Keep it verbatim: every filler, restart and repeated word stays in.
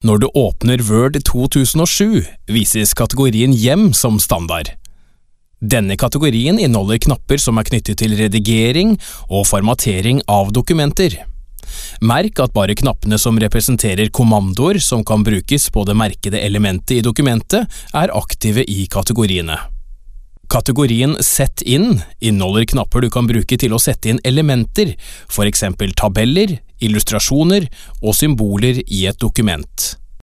Når du åpner Word to tusen og sju, vises kategorien Hjem som standard. Denne kategorien inneholder knapper som er knyttet til redigering og formatering av dokumenter. Merk at bare knappene som representerer kommandoer som kan brukes på det merkede elementet i dokumentet, er aktive i kategoriene. Kategorien Sett inn inneholder knapper du kan bruke til å sette inn elementer, for eksempel tabeller, illustrasjoner og symboler i et dokument.